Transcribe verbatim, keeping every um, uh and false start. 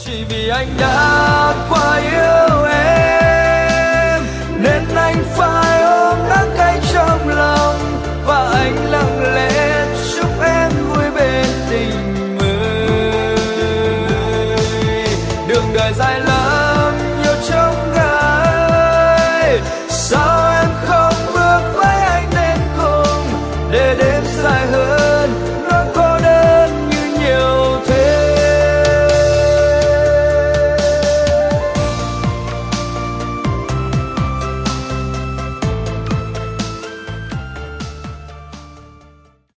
Chỉ vì anh đã quá yêu em nên anh phải ôm đắng cay trong lòng, và anh lặng lẽ chúc em vui bên tình mới. Đường đời dài lắm nhiều chông gai,